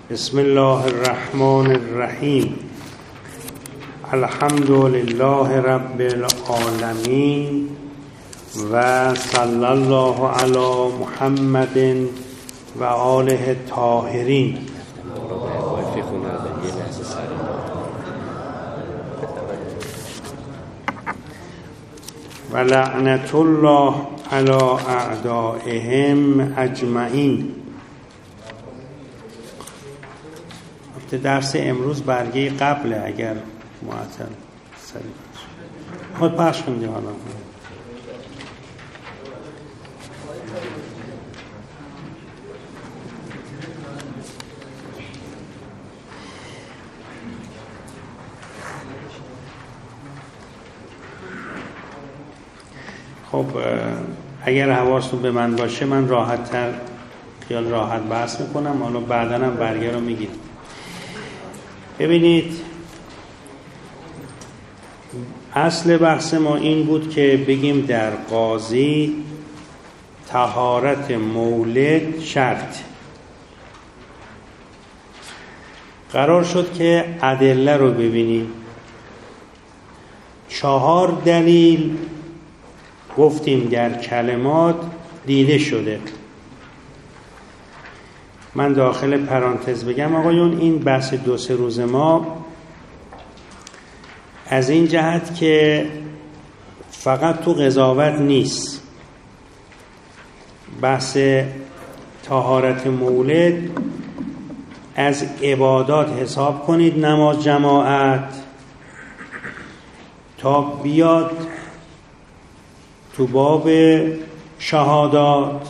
بسم الله الرحمن الرحیم. الحمد لله رب العالمین و صلی الله علی محمد و آله الطاهرین. و لعنت الله علی اعدائهم اجمعین. درس امروز برگه قبله، اگر معطل سریع خود پخش کنید. حالا خب اگر حواستون به من باشه من راحت بحث میکنم. حالا بعداً هم برگه رو میگید. ببینید، اصل بحث ما این بود که بگیم در قاضی طهارت مولد شرط. قرار شد که ادله رو ببینیم. 4 دلیل گفتیم در کلمات دیده شده. من داخل پرانتز بگم آقایون، این بحث 2-3 روز ما از این جهت که فقط تو قضاوت نیست. بحث طهارت مولد از عبادات حساب کنید، نماز جماعت، تا بیاد تو باب شهادات،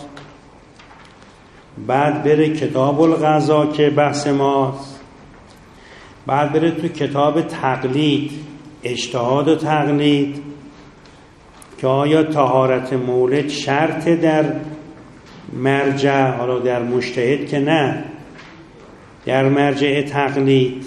بعد بره کتاب القضا که بحث ماست، بعد بره تو کتاب تقلید، اجتهاد و تقلید، که آیا طهارت مولد شرط در مرجع، حالا در مجتهد که نه، در مرجع تقلید،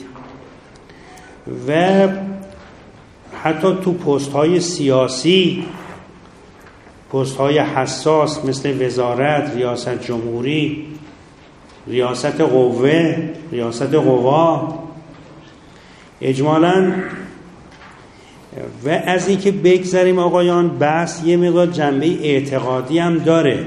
و حتی تو پست های سیاسی، پست های حساس مثل وزارت، ریاست جمهوری، ریاست قوه، ریاست قوا، اجمالاً. و از این که بگذاریم آقایان، بحث یه مقدار جنبه اعتقادی هم داره،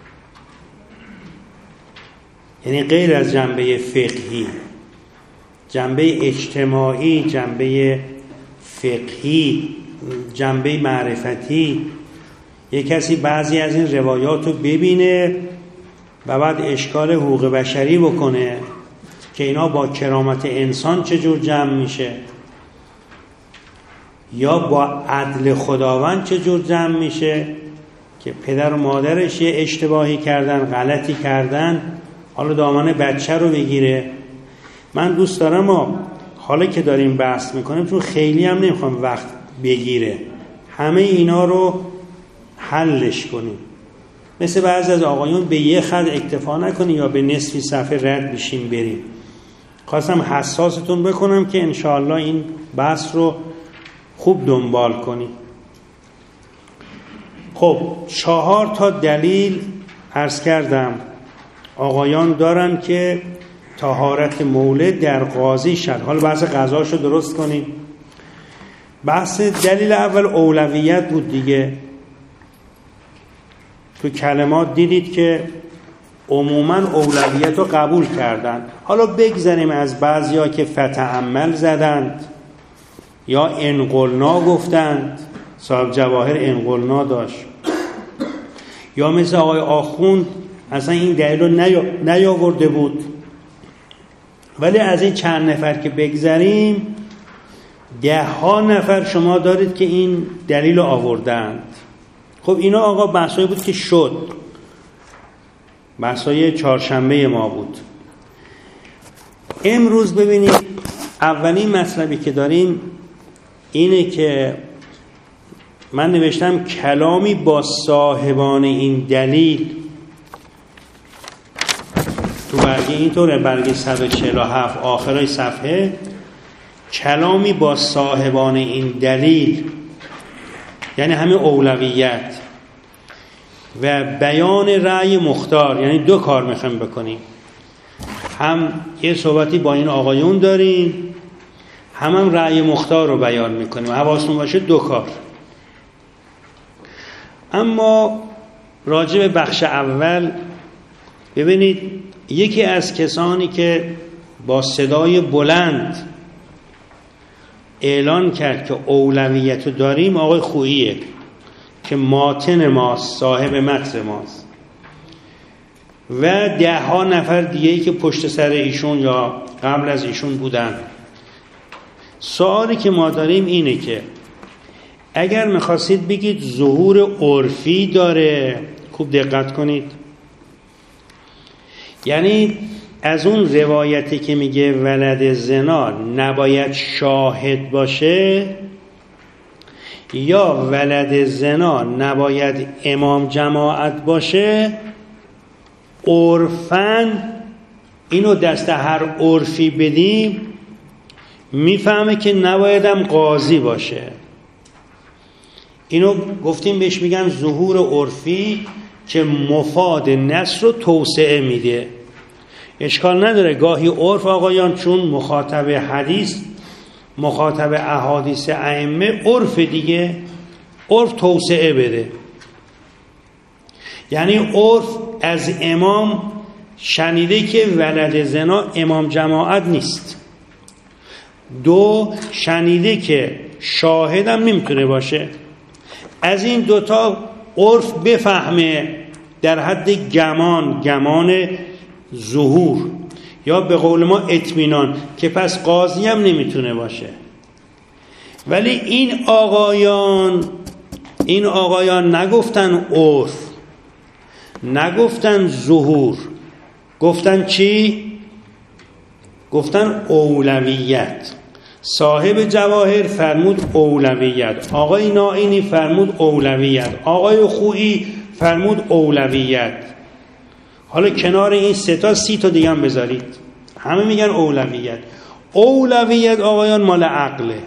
یعنی غیر از جنبه فقهی، جنبه اجتماعی، جنبه فقهی، جنبه معرفتی. یک کسی بعضی از این روایات رو ببینه و بعد اشکال حقوق بشری بکنه که اینا با کرامت انسان چجور جمع میشه، یا با عدل خداوند چجور جمع میشه، که پدر و مادرش یه اشتباهی کردن، غلطی کردن، حالا دامن بچه رو بگیره. من دوست دارم حالا که داریم بحث میکنیم، چون خیلی هم نمیخوام وقت بگیره، همه اینا رو حلش کنیم. مثل بعضی از آقایون به یه خط اکتفا نکنی یا به نصفی صفحه رد بشین بریم. خواستم حساستون بکنم که انشاءالله این بحث رو خوب دنبال کنی. خب 4 تا دلیل عرض کردم آقایان دارن که طهارت مولد در قاضی شد. حالا بحث قضاشو درست کنیم. بحث دلیل اول اولویت بود دیگه. تو کلمات دیدید که عموما اولویت رو قبول کردن. حالا بگذاریم از بعضیا که فتعمل زدند یا انقلنا گفتند، صاحب جواهر انقلنا داشت، یا مثل آقای آخوند اصلا این دلیل رو نیاورده بود. ولی از این چند نفر که بگذاریم، 10 نفر شما دارید که این دلیل رو آوردند. خب اینا آقا بحثایی بود که شد، بحثای چهارشنبه ما بود. امروز ببینید اولین مطلبی که داریم اینه که من نوشتم کلامی با صاحبان این دلیل. تو برگه اینطوره، برگه 147 آخرای صفحه، کلامی با صاحبان این دلیل، یعنی همه اولویت و بیان رأی مختار، یعنی 2 کار میخوایم بکنیم. هم یه صحبتی با این آقایون داریم، هم رأی مختار رو بیان میکنیم. حواستون باشه دو کار. اما راجع به بخش اول ببینید، یکی از کسانی که با صدای بلند اعلان کرد که اولویت رو داریم آقای خوییه که ماتن ماست، صاحب متن ماست، و 10 نفر دیگه‌ای که پشت سر ایشون یا قبل از ایشون بودن. سوالی که ما داریم اینه که اگر میخواستید بگید ظهور عرفی داره، خوب دقت کنید، یعنی از اون روایتی که میگه ولد زنا نباید شاهد باشه یا ولد زنا نباید امام جماعت باشه، عرفاً اینو دست هر عرفی بدیم میفهمه که نبایدم قاضی باشه. اینو گفتیم بهش میگن ظهور عرفی که مفاد نص رو توسعه میده. اشکال نداره گاهی عرف آقایان چون مخاطب حدیث، مخاطب احادیث ائمه، عرف دیگه، عرف توسعه بده. یعنی عرف از امام شنیده که ولد زنا امام جماعت نیست، 2 شنیده که شاهدم نمیتونه باشه. از این دوتا عرف بفهمه در حد گمان ظهور، یا به قول ما اطمینان، که پس قاضی هم نمیتونه باشه. ولی این آقایان نگفتن عرف، نگفتن ظهور، گفتن چی؟ گفتن اولویت. صاحب جواهر فرمود اولویت، آقای نائینی فرمود اولویت، آقای خویی فرمود اولویت. حالا کنار این 3 تا 30 تا دیگه هم بذارید، همه میگن اولویت. اولویت آقایان مال عقله.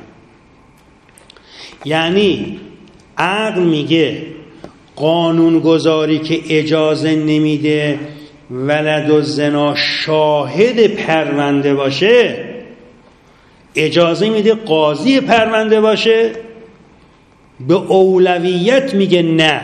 یعنی عقل میگه قانونگذاری که اجازه نمیده ولد الزنا شاهد پرونده باشه، اجازه میده قاضی پرونده باشه؟ به اولویت میگه نه.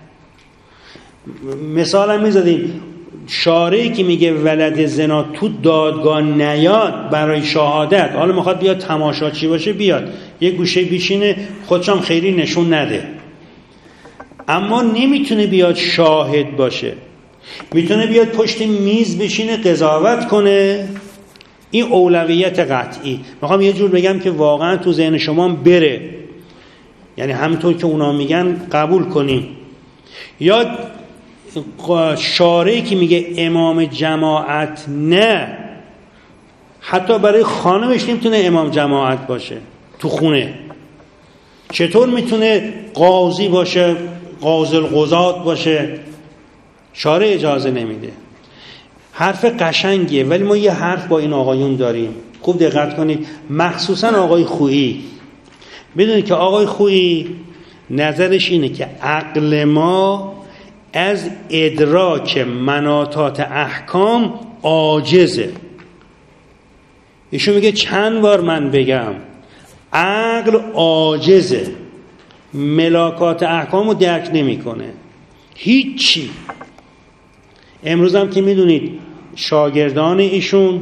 مثال هم میزدیم، شارعی که میگه ولد زنا تو دادگاه نیاد برای شهادت، حالا میخواد بیاد تماشاچی باشه، بیاد یه گوشه بیشینه، خودشم خیلی نشون نده، اما نمیتونه بیاد شاهد باشه. میتونه بیاد پشت میز بشینه قضاوت کنه. این اولویت قطعی. میخوام یه جور بگم که واقعا تو ذهن شما بره، یعنی همونطور که اونا میگن قبول کنیم. یا شارعی که میگه امام جماعت نه، حتی برای خانمش نمیتونه امام جماعت باشه تو خونه. چطور میتونه قاضی باشه، قاضی القضات باشه؟ شارع اجازه نمیده. حرف قشنگیه، ولی ما یه حرف با این آقایون داریم، خوب دقت کنید، مخصوصا آقای خویی. بدونید که آقای خویی نظرش اینه که عقل ما از ادراک مناطات احکام عاجزه. ایشون میگه چند بار من بگم، عقل عاجزه، ملاکات احکام رو درک نمیکنه، هیچی. امروز هم که میدونید شاگردان ایشون،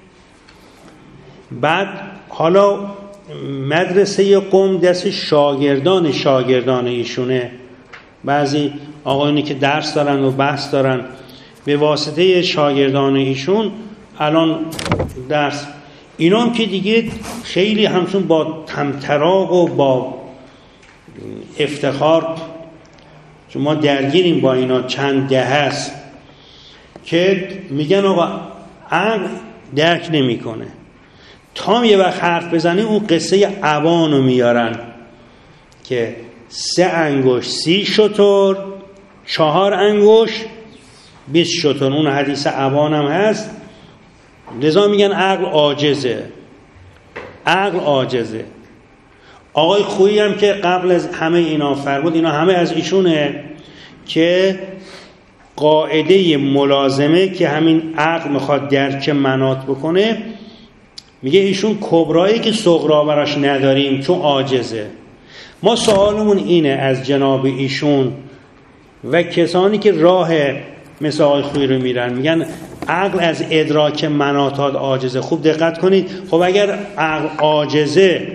بعد حالا مدرسه قم دست شاگردان ایشونه، بعضی آقایونی که درس دارن و بحث دارن به واسطه شاگردان ایشون الان درس، اینا هم که دیگه خیلی همچون با طمطراق و با افتخار، چون ما درگیریم با اینا چند ده هست که میگن آقا عقل درک نمیکنه. تا یه وقت حرف بزنی اون قصه عوانو میارن که 3 انگشت 30 شتر، 4 انگشت 20 شتر، اون حدیث عوان هم هست. لذا میگن عقل عاجزه، عقل عاجزه. آقای خویی هم که قبل از همه اینا فرمود، اینا همه از ایشونه، که قاعده ملازمه که همین عقل میخواد درک منات بکنه، میگه ایشون کبرایی که صغرا براش نداریم چون عاجزه. ما سوالمون اینه از جناب ایشون و کسانی که راه مثل آقای خویی رو میرن، میگن عقل از ادراک مناطات عاجزه. خوب دقت کنید. خب اگر عقل عاجزه،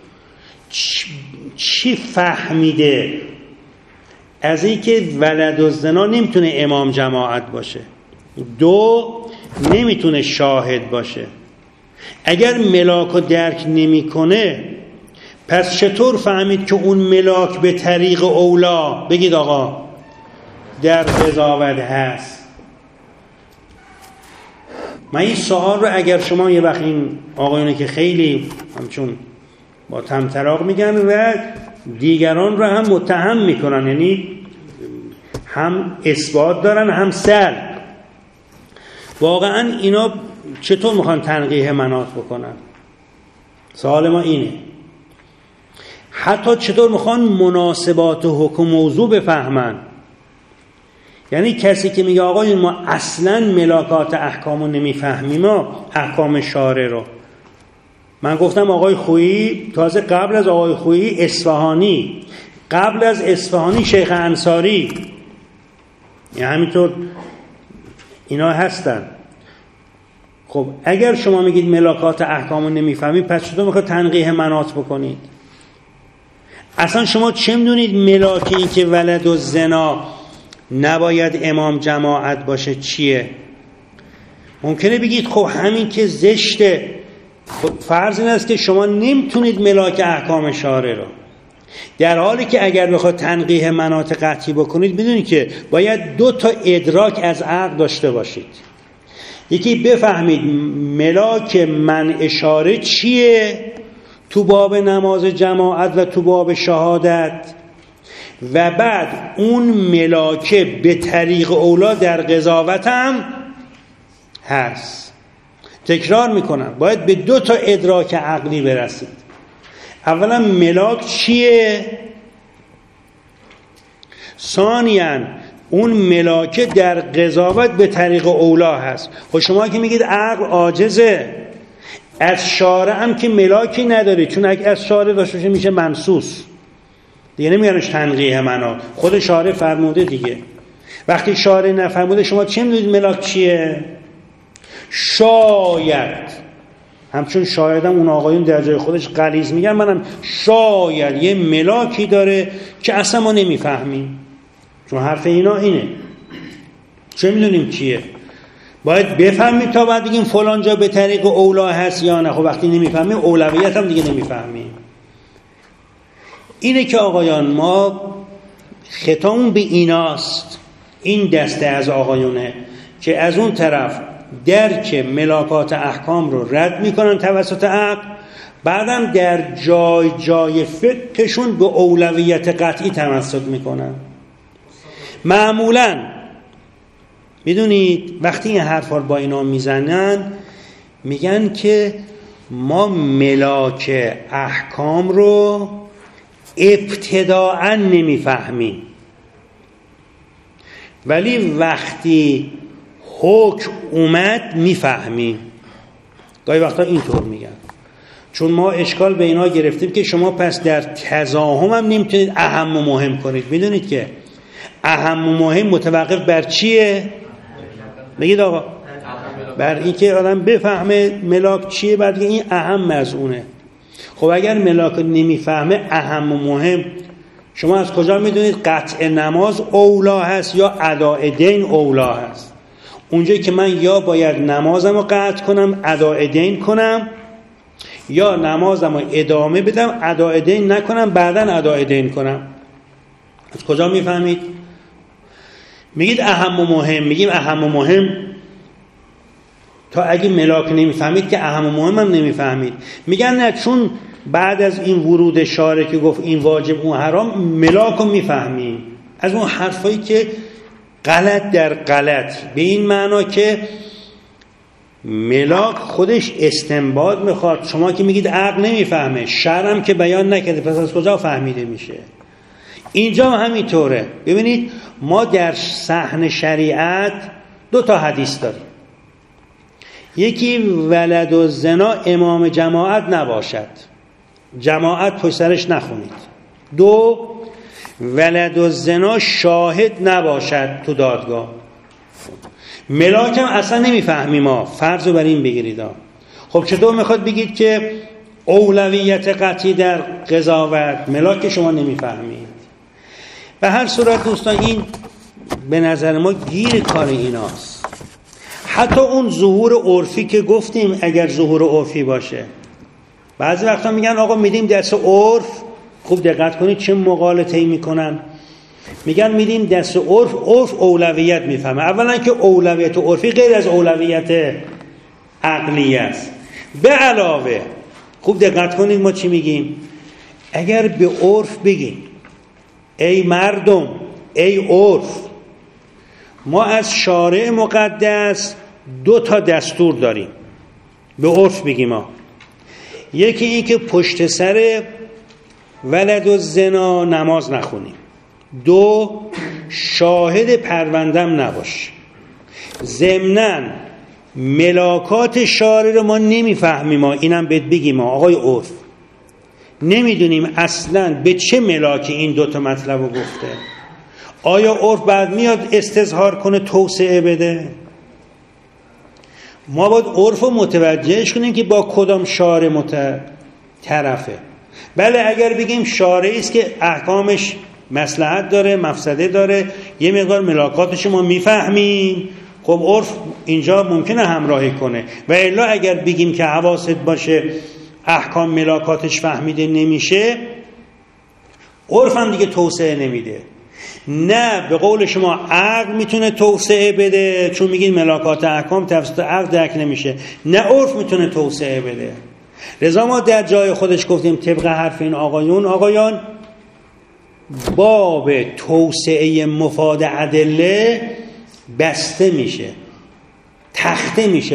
چی فهمیده از این که ولدالزنا نمیتونه امام جماعت باشه، 2 نمیتونه شاهد باشه؟ اگر ملاک رو درک نمیکنه، پس چطور فهمید که اون ملاک به طریق اولا، بگید آقا، در قضاوت هست؟ من این سوال رو اگر شما یه وقت این آقایونه که خیلی همچون با طمطراق میگن و دیگران رو هم متهم میکنن، یعنی هم اثبات دارن هم سلب، واقعا اینا چطور میخوان تنقیح مناط بکنن؟ سوال ما اینه. حتی چطور میخوان مناسبات حکم موضوع بفهمن؟ یعنی کسی که میگه آقا ما اصلا ملاکات احکامو نمیفهمیم، ما احکام شارع رو، من گفتم آقای خویی تازه قبل از آقای خویی اصفهانی، قبل از اصفهانی شیخ انصاری، یعنی همینطور اینا هستن. خب اگر شما میگید ملاکات احکامو نمیفهمید، پس چطور میخواد تنقیح مناط بکنید؟ اصلا شما چه میدونید ملاک این که ولدالزنا نباید امام جماعت باشه چیه؟ ممکنه بگید خب همین که زشته. خب فرض این است که شما نمیتونید ملاک احکام شارع رو، در حالی که اگر بخواد تنقیح مناط قطعی بکنید، میدونید که باید 2 تا ادراک از عقل داشته باشید. یکی بفهمید ملاک منع شارع چیه تو باب نماز جماعت و تو باب شهادت، و بعد اون ملاکه به طریق اولا در قضاوت هم هست. تکرار میکنم، باید به 2 تا ادراک عقلی برسید. اولا ملاک چیه؟ ثانیاً اون ملاکه در قضاوت به طریق اولا هست. و شما که میگید عقل عاجزه، از شارع هم که ملاکی نداری، چون اگه از شارع داشته باشه میشه منصوص دیگه، نمیارنش تنقیح مناط. خود شارع فرموده دیگه. وقتی شارع نفرموده شما چه میدونید ملاک چیه؟ شاید، همچون شایدم اون آقایون در جای خودش غلیظ میگن، منم شاید یه ملاکی داره که اصلا ما نمیفهمیم، چون حرف اینا اینه. چه میدونیم چیه؟ باید بفهمیم تا بعد بگیم فلان جا به طریق اولا هست یا نه. خب وقتی نمیفهمیم اولویت هم دیگه نمیفهمیم. اینه که آقایان ما خطامون به ایناست، این دسته از آقایونه که از اون طرف درک ملاکات احکام رو رد میکنن توسط عقل، بعدم در جای جای فقهشون به اولویت قطعی تمسک میکنن. معمولاً میدونید وقتی این حرفا رو با اینا میزنن، میگن که ما ملاک احکام رو ابتداءً نمیفهمیم، ولی وقتی حکم اومد میفهمیم. گاهی وقتا اینطور میگن، چون ما اشکال به اینا گرفتیم که شما پس در تزاحم هم نمیتونید اهم و مهم کنید. میدونید که اهم و مهم متوقف بر چیه؟ بگید آقا. بر این که آدم بفهمه ملاک چیه، بعد این اهم از اونه. خب اگر ملاک نمیفهمه اهم و مهم، شما از کجا میدونید قطع نماز اولا هست یا اداء دین اولا هست؟ اونجایی که من یا باید نمازم رو قطع کنم اداء دین کنم، یا نمازم رو ادامه بدم اداء دین نکنم بعداً اداء دین کنم. از کجا میفهمید؟ میگید اهم و مهم. میگیم اهم و مهم تا اگه ملاک نمیفهمید که اهم و مهم هم نمیفهمید. میگن نه، چون بعد از این ورود شارع که گفت این واجب اون حرام، ملاک رو میفهمیم. از اون حرفایی که غلط در غلط، به این معنا که ملاک خودش استنباط میخواد. شما که میگید عقل نمیفهمه، شرع هم که بیان نکرده، پس از کجا فهمیده میشه؟ اینجا همینطوره. ببینید ما در صحن شریعت 2 تا حدیث داریم. یکی ولد الزنا امام جماعت نباشد، جماعت پشت سرش نخونید. 2 ولد الزنا شاهد نباشد تو دادگاه. ملاک هم اصلا نمیفهمیم ما، فرض رو بر این بگیرید. خب چطور میخواد بگید که اولویت قطعی در قضاوت؟ ملاک شما نمیفهمید. به هر صورت دوستان این به نظر ما گیر کار ایناست. حتی اون ظهور عرفی که گفتیم، اگر ظهور عرفی باشه، بعضی وقتا میگن آقا میدیم دست عرف. خوب دقت کنید چه مغالطه‌ای میکنن. میگن میدیم دست عرف، عرف اولویت میفهمه. اولا که اولویت عرفی غیر از اولویت عقلی است. به علاوه خوب دقت کنید ما چی میگیم. اگر به عرف بگیم ای مردم، ای عرف، ما از شارع مقدس 2 تا دستور داریم. به عرف بگیم ما. یکی این که پشت سر ولد الزنا نماز نخونیم. 2 شاهد پروندم نباش. ضمناً ملاکات شارع رو ما نمیفهمیم. ما اینم بهت بگیم ما آقای عرف نمیدونیم اصلاً به چه ملاکی این 2 تا مطلب رو گفته. آیا عرف بعد میاد استظهار کنه توسعه بده؟ ما باید عرف رو متوجهش کنیم که با کدام شارع طرفه. بله اگر بگیم شارعی است که احکامش مصلحت داره، مفسده داره، یه مقدار ملاکاتش ما میفهمیم، خب عرف اینجا ممکنه همراهی کنه. و الا اگر بگیم که حواست باشه احکام ملاکاتش فهمیده نمیشه، عرف هم دیگه توسعه نمیده. نه به قول شما عقل میتونه توسعه بده، چون میگین ملاکات احکام توسط عقل درک نمیشه. نه عرف میتونه توسعه بده. لذا ما در جای خودش گفتیم طبق حرف این آقایان باب توسعه مفاد ادله بسته میشه، تخته میشه،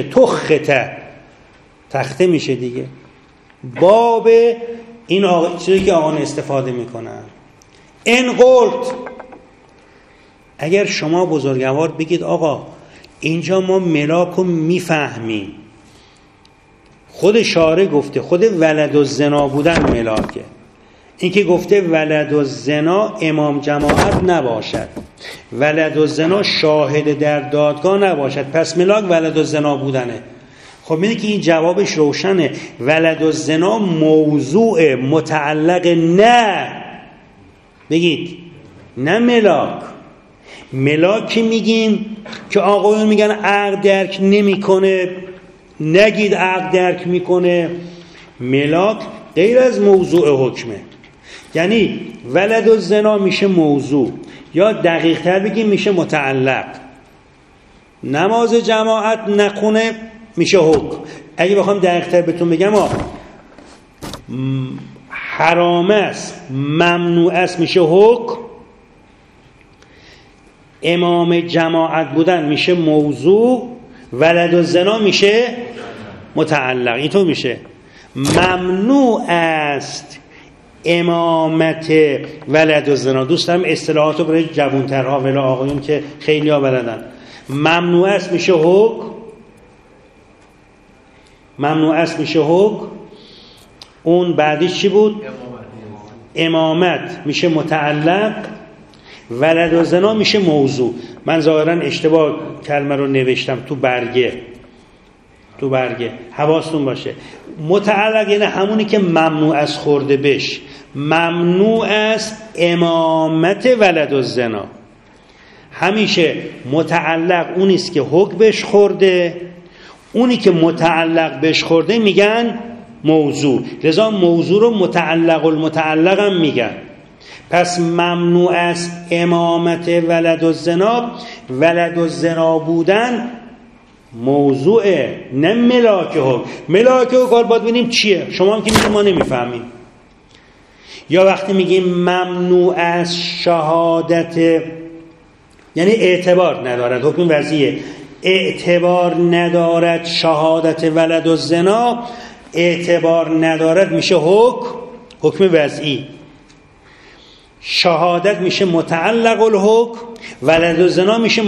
تخته میشه دیگه. باب این چیزی که آقایان استفاده میکنن. این قلت، اگر شما بزرگوار بگید آقا اینجا ما ملاک رو میفهمیم، خود شارع گفته، خود ولد الزنا بودن ملاکه. این که گفته ولد الزنا امام جماعت نباشد، ولد الزنا شاهد در دادگاه نباشد، پس ملاک ولد الزنا بودنه. خب میگه که این جوابش روشنه. ولد الزنا موضوع متعلق نه، بگید نه ملاک میگیم که آقایون میگن عقل درک نمیکنه، نگید عقل درک میکنه. ملاک غیر از موضوع حکمه. یعنی ولد الزنا میشه موضوع، یا دقیق تر بگیم میشه متعلق. نماز جماعت نخونه میشه حکم. اگه بخوام دقیق تر بهتون بگم حرام است، ممنوع است میشه حکم. امام جماعت بودن میشه موضوع، ولد الزنا میشه متعلق. اینطور میشه ممنوع است امامت ولد الزنا. دوست دارم اصطلاحاتو برای جوانترها ولی آقایون که خیلی ها بلدن. ممنوع است میشه حکم، ممنوع است میشه حکم. اون بعدی چی بود؟ امامت میشه متعلق، ولد الزنا میشه موضوع. من ظاهرا اشتباه کلمه رو نوشتم تو برگه، حواستون باشه. متعلق یعنی همونی که ممنوع است خورده بش. ممنوع است امامت ولد الزنا. همیشه متعلق اونیست که حکم بش خورده، اونی که متعلق بش خورده میگن موضوع. لذا موضوع رو متعلق المتعلق هم میگن. پس ممنوع است امامت ولد الزنا، ولد الزنا بودن موضوعه، نه ملاک حکم. ملاک حکم کار باید ببینیم چیه. شما هم که میگیم ما نمیفهمیم. یا وقتی میگیم ممنوع است شهادت، یعنی اعتبار ندارد، حکم وضعیه، اعتبار ندارد شهادت ولد الزنا، اعتبار ندارد میشه حکم وضعی. شهادت میشه متعلق الحکم، ولد الزنا میشه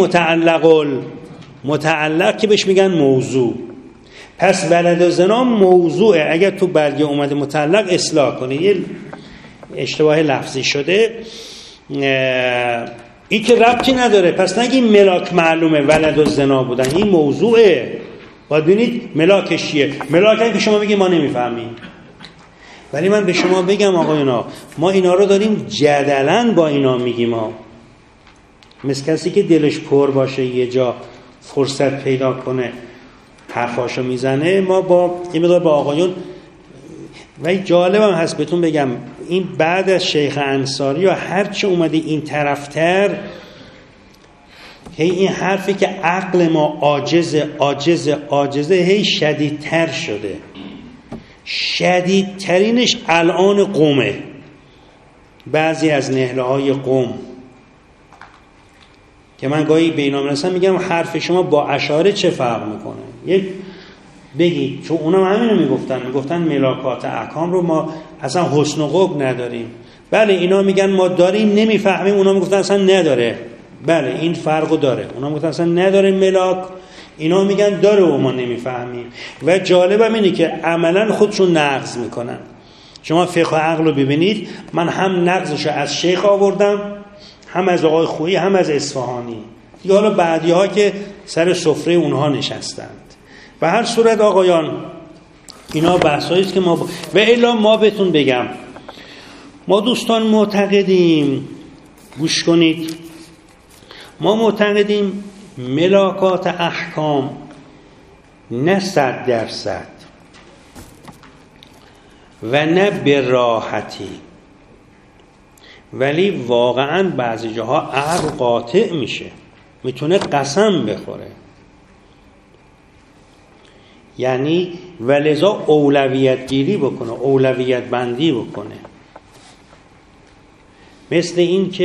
متعلق که بهش میگن موضوع. پس ولد الزنا موضوعه. اگر تو برگه اومده متعلق اصلاح کنید، یه اشتباه لفظی شده، این که ربطی نداره. پس نگیم ملاک معلومه ولد الزنا بودن، این موضوعه. باید ببینید ملاکش چیه. ملاک که شما بگید ما نمیفهمیم، ولی من به شما بگم آقایونا، ما اینا رو داریم جدلن با اینا میگیم. ما مثل کسی که دلش پر باشه یه جا فرصت پیدا کنه حرفاشو میزنه. ما با این مقدار با آقایون، و جالبم هست بهتون بگم، این بعد از شیخ انصاری یا هر چه اومده این طرفتر، هی این حرفی که عقل ما عاجزه هی شدیدتر شده. شدیدترینش الان قومه. بعضی از نهله های قوم که من گاهی به اینا میرسم میگم حرف شما با اشاره چه فرق میکنه؟ یک بگید، چون اونا همینو میگفتن ملاکات احکام رو ما اصلا حسن و قبح نداریم. بله اینا میگن ما داریم نمیفهمیم، اونا میگفتن اصلا نداره. بله این فرقو داره. اونا میگفتن اصلا نداره ملاک، اینا میگن داره و ما نمیفهمیم. و جالبم اینه که عملا خودشون نقض میکنن. شما فقه و عقل رو ببینید، من هم نقضشو از شیخ آوردم، هم از آقای خویی، هم از اصفهانی. دیگه حالا بعدی ها که سر سفره اونها نشستند. به هر صورت آقایان، اینا بحثایی است که ما و الا ما بهتون بگم، ما دوستان معتقدیم، گوش کنید، ما معتقدیم ملاکات احکام نه 100% و نه به راحتی، ولی واقعا بعضی جاها عقل قاطع میشه، میتونه قسم بخوره. یعنی ولذا اولویت گیری بکنه، اولویت بندی بکنه. مثل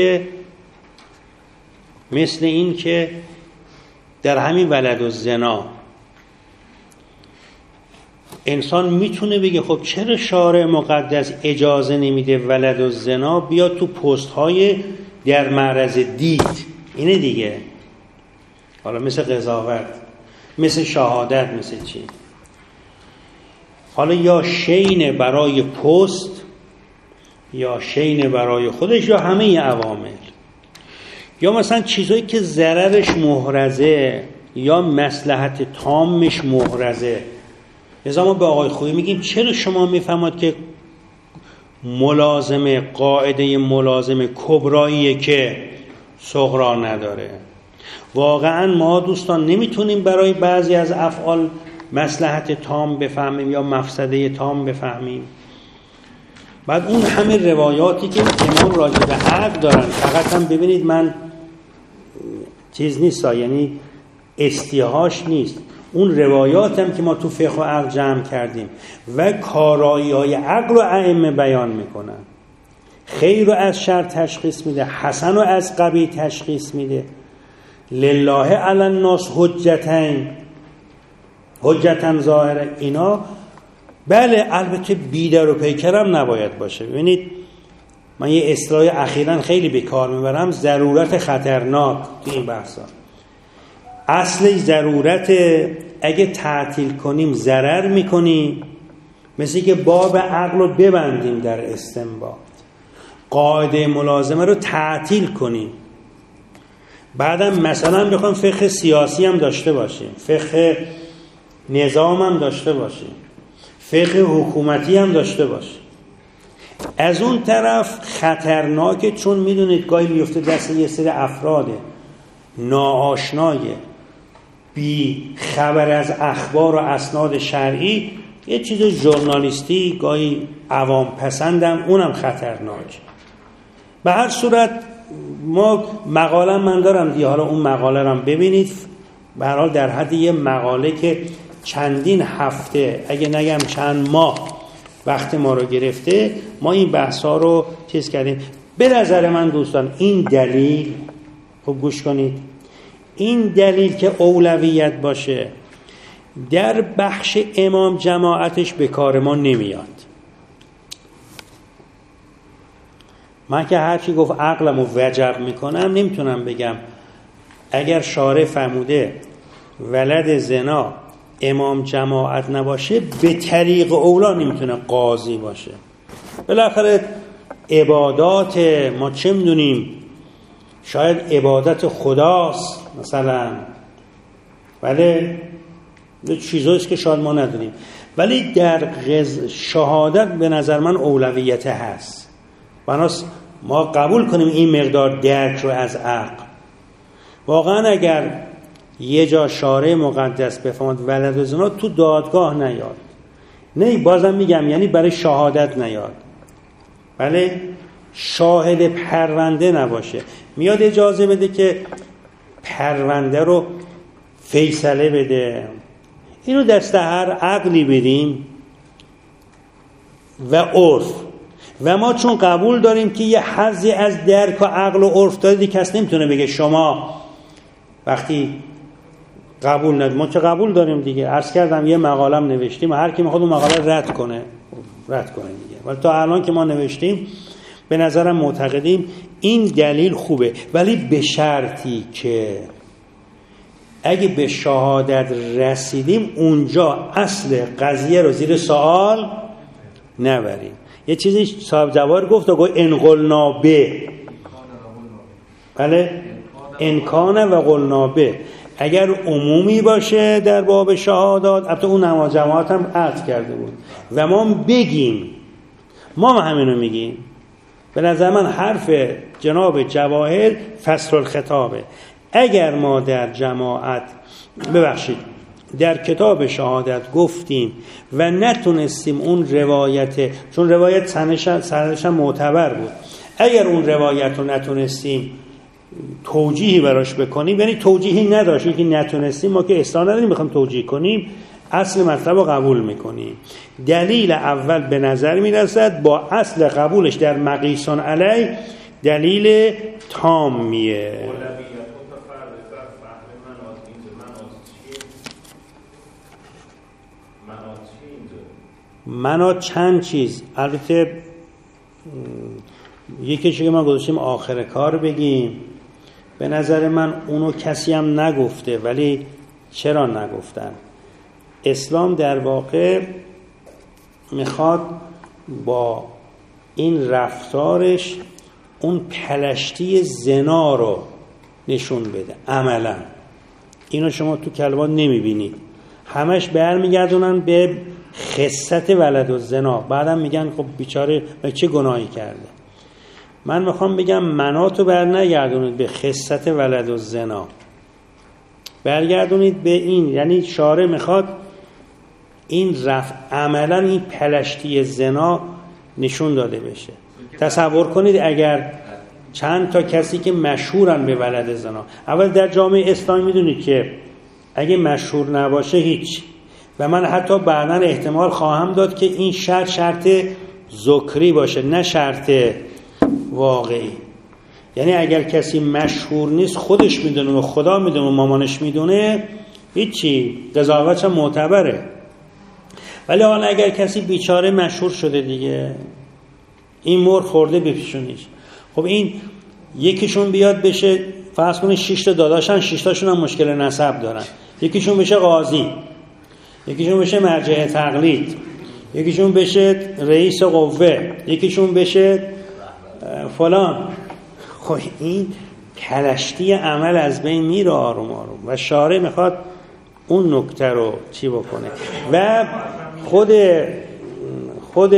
این که در همین ولد الزنا انسان میتونه بگه خب چرا شارع مقدس اجازه نمیده ولد الزنا بیاد تو پست های در معرض دید؟ اینه دیگه. حالا مثل قضاوت، مثل شهادت، مثل چی؟ حالا یا شینه برای پست، یا شینه برای خودش، یا همه عوامل، یا مثلا چیزایی که ضررش محرزه یا مصلحت تامش محرزه. لذا ما به آقای خویی میگیم چرا شما میفهمید که قاعده ملازمه کبراییه که صغرا نداره؟ واقعا ما دوستان نمیتونیم برای بعضی از افعال مصلحت تام بفهمیم یا مفسده تام بفهمیم. بعد اون همه روایاتی که امام راجع به عقل دارن، فقط هم ببینید من چیز نیست، یعنی استیهاش نیست، اون روایات هم که ما تو فقه و عقل جمع کردیم و کارایی های عقل و ائمه بیان میکنن. خیر رو از شر تشخیص میده، حسن رو از قبیح تشخیص میده. لله علی الناس حجتن ظاهره. اینا بله البته بیدر و پیکرم نباید باشه. ببینید من یه اصطلاح اخیراً خیلی به کار میبرم، ضرورت خطرناک تو این بحثا. اصل ضرورت اگه تعطیل کنیم ضرر میکنیم، مثل که باب عقل رو ببندیم در استنباط، قاعده ملازمه رو تعطیل کنیم، بعدم مثلا بخوام فقه سیاسی هم داشته باشیم، فقه نظام هم داشته باشیم، فقه حکومتی هم داشته باشیم. از اون طرف خطرناکه، چون میدونید گاهی میفته دست یه سری افراد ناآشنای بی خبر از اخبار و اسناد شرعی، یه چیز ژورنالیستی گاهی عوام پسندم، اونم خطرناک. به هر صورت ما مقاله من دارم دیگه، حالا اون مقاله رو هم ببینید، به هر حال در حد یه مقاله که چندین هفته اگه نگم چند ماه وقت ما رو گرفته، ما این بحثا رو چیز کردیم. به نظر من دوستان این دلیل، خب گوش کنید، این دلیل که اولویت باشه در بخش امام جماعتش به کار ما نمیاد. من که هر کی گفت عقلمو وجب میکنم نمیتونم بگم اگر شارع فرموده ولد زنا امام جماعت نباشه به طریق اولا نمیتونه قاضی باشه. بالاخره عبادات ما چه میدونیم، شاید عبادت خداست مثلا، ولی چیزاییست که شاید ما ندونیم، ولی در شهادت به نظر من اولویت هست. بناس ما قبول کنیم این مقدار درک رو از عقل. واقعا اگر یه جا شارع مقدس بفهمد ولد زنا تو دادگاه نیاد، نه بازم میگم یعنی برای شهادت نیاد، بله شاهد پرونده نباشه، میاد اجازه بده که پرونده رو فیصله بده، اینو دست هر عقلی بدیم و عرف. و ما چون قبول داریم که یه حظی از درک و عقل و عرف داره، کس نمیتونه بگه شما وقتی قبول ندید. ما چه قبول داریم دیگه، عرض کردم یه مقالم نوشتیم و هر کی میخواد اون مقاله رد کنه دیگه، ولی تا الان که ما نوشتیم به نظرم معتقدیم این دلیل خوبه، ولی به شرطی که اگه به شهادت رسیدیم اونجا اصل قضیه رو زیر سوال نبریم. یه چیزی صاحب جواهر گفت و گفت انقلنا به، بله انکان و قلنا به، اگر عمومی باشه در باب شهادات، البته اون نماز جماعت هم عرض کرده بود و ما بگیم، ما همینو میگیم. به نظر من حرف جناب جواهر فصل الخطابه. اگر ما در جماعت در کتاب شهادت گفتیم و نتونستیم اون روایت، چون روایت سندش معتبر بود، اگر اون روایت رو نتونستیم توجیهی براش بکنیم، یعنی توجیهی نداشت که نتونستیم، ما که اصلاح نداریم بخوام توجیه کنیم، اصل مطلب رو قبول میکنیم. دلیل اول به نظر میرسد با اصل قبولش در مقیسان علی دلیل تامیه. منات چند چیز، البته یکیش که ما گذاشتیم آخر کار بگیم، به نظر من اونو کسی هم نگفته، ولی چرا نگفتن؟ اسلام در واقع میخواد با این رفتارش اون پلشتی زنا رو نشون بده. عملا اینو شما تو کلمات نمیبینید، همش برمیگردونن به خست ولد و زنا، بعدم میگن خب بیچاره چه گناهی کرده. من میخوام بگم مناتو برنگردونید به خست ولد و زنا، برگردونید به این، یعنی شارع میخواد این عملا این پلشتی زنا نشون داده بشه. تصور کنید اگر چند تا کسی که مشهورن به ولد زنا، اول در جامعه اسلامی میدونید که اگه مشهور نباشه هیچ، و من حتی بعداً احتمال خواهم داد که این شرط ذکری باشه نه شرط واقعی. یعنی اگر کسی مشهور نیست، خودش میدونه و خدا میدونه و مامانش میدونه، هیچی، قضاوتش معتبره. ولی حالا اگر کسی بیچاره مشهور شده دیگه، این مر خورده به پیشونیش، خب این یکیشون بیاد بشه، فرض کنید 6 تا داداشن، 6 تاشون هم مشکل نسب دارن، یکیشون بشه قاضی، یکیشون بشه مرجع تقلید، یکیشون بشه رئیس قوه، یکیشون بشه فلان. خب این پلشتی عمل از بین میره آروم آروم و شارع میخواد اون نکته رو چی بکنه. و خود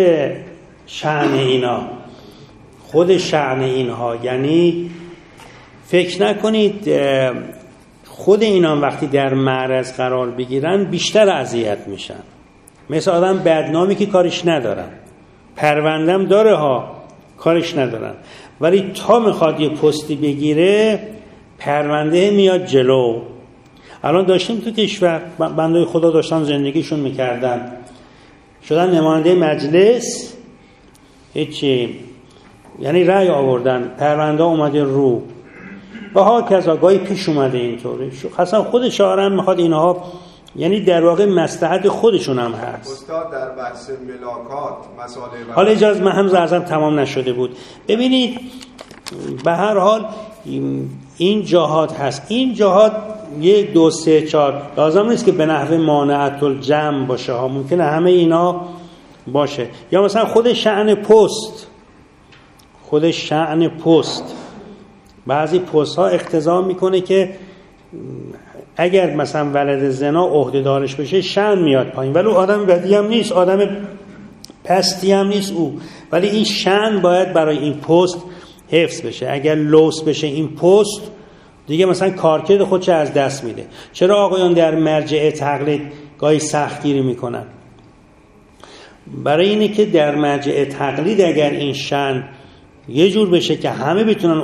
شأن اینها یعنی فکر نکنید خود اینا وقتی در معرض قرار بگیرن بیشتر اذیت میشن. مثل آدم بدنامی که کارش ندارن، پروندم داره ها، کارش ندارن، ولی تا میخواد یه پستی بگیره پرونده میاد جلو. الان داشتیم تو کشور بندای خدا داشتن زندگیشون میکردن، شدن نماینده مجلس، هیچی، یعنی رأی آوردن، پرونده اومده رو و ها کذا گاهی پیش اومده اینطوری. اصلا خود شاعرم میخواد اینها یعنی در واقع مصلحت خودشون هم هست. استاد در بحث ملاکات مسائل حالا اجازه من هم ازم تمام نشده بود. ببینید به هر حال این جهات هست. این جهات 1 2 3 4 لازم نیست که به نحو مانعت الجمع باشه ها، ممکنه همه اینا باشه. یا مثلا خود شأن پست، بعضی پست ها اقتضا میکنه که اگر مثلا ولد زنا عهده‌دارش بشه شأن میاد پایین، ولی آدم بدی هم نیست، آدم پستی هم نیست او، ولی این شأن باید برای این پست حفظ بشه. اگر لوث بشه این پست دیگه مثلا کارکرد خودش از دست میده. چرا آقایان در مرجع تقلید گاهی سختگیری میکنن؟ برای اینه که در مرجع تقلید اگر این شأن یه جور بشه که همه بتونن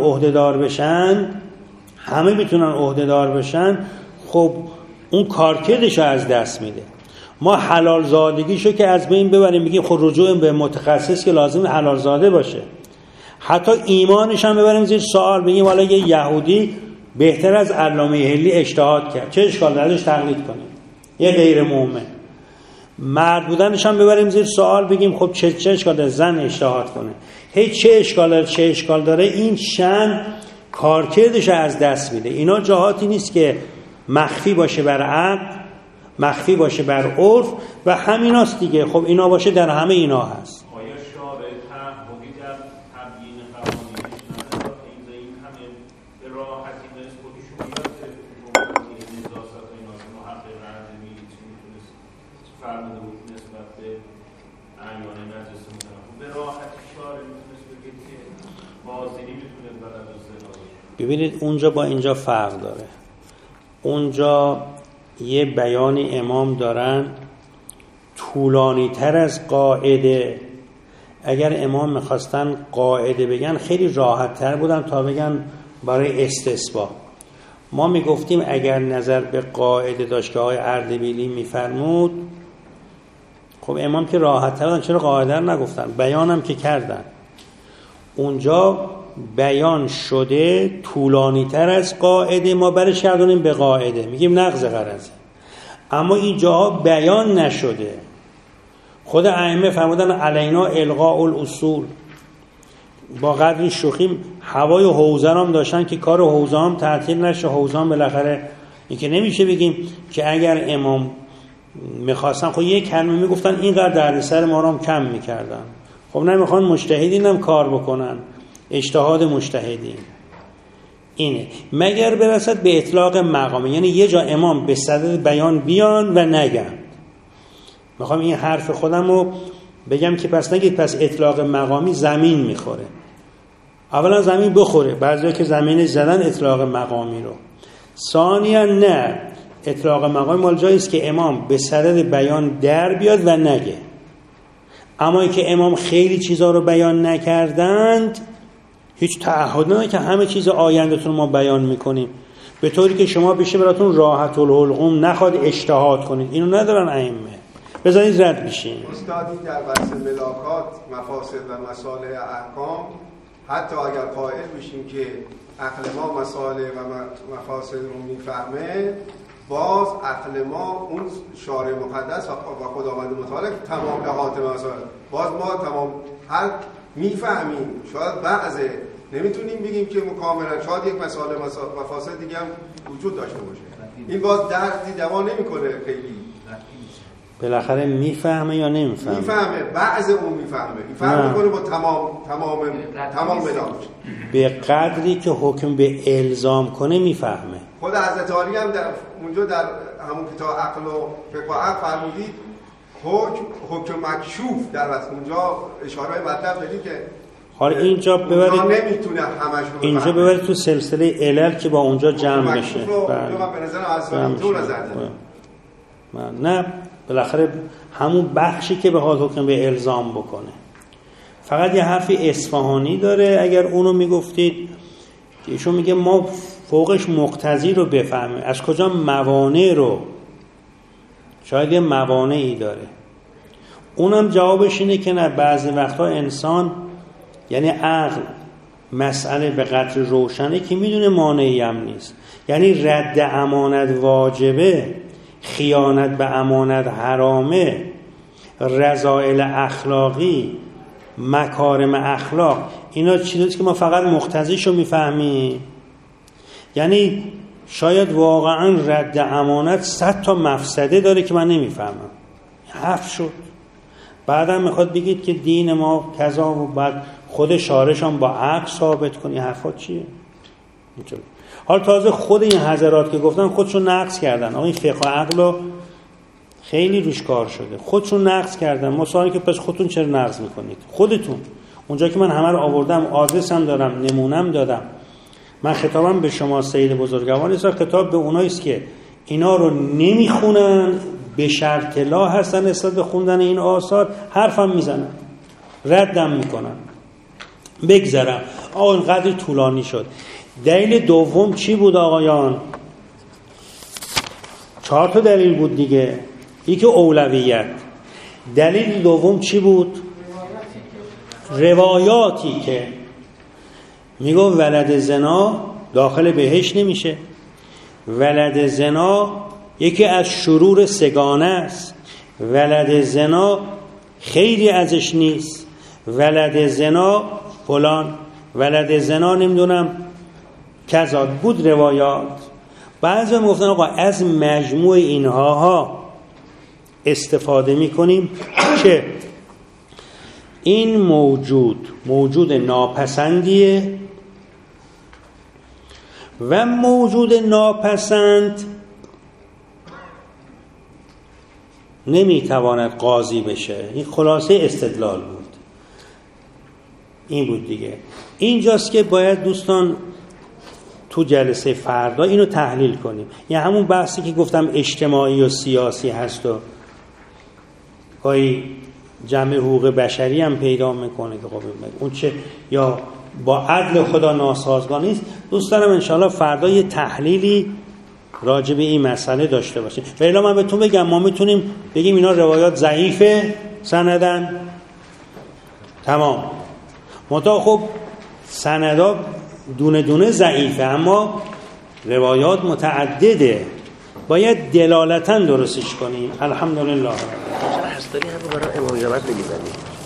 عهده‌دار بشن، خب اون کارکردشو از دست میده. ما حلال زادگیشو که از بین ببریم، بگیم خب رجوع به متخصص که لازم حلال زاده باشه. حتی ایمانش هم ببریم زیر سوال، بگیم حالا یه یهودی بهتر از علامه حلی اجتهاد کرد، چه اشکال دارهش تقلید کنیم؟ یه غیر مؤمن مرد بودنش هم ببریم زیر سوال، بگیم خب چه اشکال داره زن اجتهاد کنه؟ چه اشکال داره؟ این شأن کارکردش از دست میده. اینا جهاتی نیست که مخفی باشه بر عقل، مخفی باشه بر عرف و همیناست دیگه. خب اینا باشه در همه اینا هست. آیا شارع تعهدی در تبیین قوانینش نداره که این همه به راحتی مثل خودشون میاد که نزاست اینا که محقق رهنمی میتونست فرموده بود نسبت به اعیان نجس میکنن، به راحتی شارع میتونست بگید که بازدینی میتونه بلد و زنا باشه. ببینید اونجا با اینجا فرق داره. اونجا یه بیان امام دارن طولانی تر از قاعده. اگر امام میخواستن قاعده بگن خیلی راحت تر بودن تا بگن برای استثبات. ما میگفتیم اگر نظر به قاعده داشت که آقای اردبیلی میفرمود، خب امام که راحت تر بودن، چرا قاعده رو نگفتن؟ بیانم که کردن. اونجا بیان شده طولانی تر از قاعده، ما برش گردونیم به قاعده، میگیم نقض غرضه. اما اینجا بیان نشده. خود ائمه فرمودن علینا الغاء الاصول. با قدری شوخی هوای حوزه هم داشتن که کار حوزه هم تعطیل نشه. حوزه هم بالاخره این که نمیشه بگیم که اگر امام میخواستن خب یک کلمه میگفتن اینقدر دردسر ما رو هم کم میکردن. خب نمیخوان مجتهدین هم کار بکنن، اجتهاد مجتهدین اینه، مگر برسد به اطلاق مقام. یعنی یه جا امام به صدد بیان بیان و نگن. میخوام این حرف خودم رو بگم که پس نگید پس اطلاق مقامی زمین میخوره. اولا زمین بخوره، بعضیا که زمین زدن اطلاق مقامی رو. ثانیا نه، اطلاق مقامی مال جاییست که امام به صدد بیان در بیاد و نگه. اما این که امام خیلی چیزا رو بیان نکردند، هیچ تعهد نداره که همه چیز آینده‌تون ما بیان میکنیم، به طوری که شما بشه براتون راحت الحلقوم نخواد اجتهاد کنید. اینو ندارن ائمه. بذارید رد بشین. استادی در بحث ملاکات، مفاسد و مصالح احکام، حتی اگر قائل بشیم که عقل ما مصالح و مفاسد رو میفهمه، باز عقل ما اون شارع مقدس و خداوند متعال تمام احاطه مسائل، باز ما تمام هر میفهمیم. شاید بعضه نمیتونیم بگیم که مکاملا، شاید یک مسائل مفاسد دیگه هم وجود داشته باشه. این باز دردی دوا نمیکنه خیلی. بالاخره میفهمه یا نمیفهمه؟ میفهمه، بعض اون میفهمه. میفهمه میکنه با تمام ملاک. به قدری که حکم به الزام کنه میفهمه. خود حضرت علی هم در اونجا در همون کتاب عقل و فقه و عقل فرمودید حکم مکشوف در وقت اونجا اشاره مطلب دادی که حالا اینجا ببرید نمیتونه همش رو اینجا ببرید تو سلسله علل که با اونجا جمع بشه. به نظر از اینطور نه بالاخره همون بخشی که بخواد حکم به الزام بکنه. فقط یه حرفی اصفهانی داره، اگر اونو میگفتید ایشون میگه ما فوقش مقتضی رو بفهمیم، از کجا موانع رو، شاید یه موانعی داره. اونم جوابش اینه که نه، بعضی وقتا انسان یعنی عقل مسئله به قدر روشنه که میدونه مانعی هم نیست. یعنی رد امانت واجبه، خیانت به امانت حرامه، رذائل اخلاقی، مکارم اخلاق، اینا چیزیست که ما فقط مقتضیشو میفهمیم. یعنی شاید واقعا رد امانت 100 تا مفسده داره که من نمیفهمم. حرف شد. بعدم میخواد بگید که دین ما کذا و بعد خود شارشان با عقل ثابت کنی. حرفات چیه؟ اینطوری. حالا تازه خود این حضرات که گفتن خودشون نقض کردن. آقا این فقه و عقل خیلی روش کار شده، خودشون نقض کردن. ما سوالی که پس خودتون چرا نقض میکنید؟ خودتون. اونجا که من همه رو آوردم، آدرس هم دارم، نمونم دادم. من خطابم به شما سید بزرگوار نیست، خطاب به اوناییست که اینا رو نمیخونن، به شرط لا هستن نسبت به خوندن این آثار، حرفم میزنن، ردم میکنن. بگذرم. آقا اینقدر طولانی شد. دلیل دوم چی بود آقایان؟ 4 تا دلیل بود دیگه. یکی اولویت. دلیل دوم چی بود؟ روایاتی که میگو ولد زنا داخل بهشت نمیشه. ولد زنا یکی از شرور سگانه است. ولد زنا خیلی ازش نیست. ولد زنا فلان، ولد زنا نمیدونم کذا بود. روایات بعضی هم گفتن آقا از مجموع اینها استفاده میکنیم که این موجود ناپسندیه و موجود ناپسند نمیتواند قاضی بشه. این خلاصه استدلال بود. این بود دیگه. اینجاست که باید دوستان تو جلسه فردا اینو تحلیل کنیم. یعنی همون بحثی که گفتم اجتماعی و سیاسی هست و گاهی جمع حقوق بشری هم پیدا میکنه که اون چه یا با عدل خدا ناسازگار نیست. دوست دارم انشاءالله فردا یه تحلیلی راجع به این مسئله داشته باشیم. فعلا من بهتون بگم ما میتونیم بگیم اینا روایات ضعیفه سندن، تمام. منتها خب سندا دونه دونه ضعیفه، اما روایات متعدده، باید دلالتا درستش کنیم. الحمدلله. چرا هست داری همه برای امام جماعت بگیزنی؟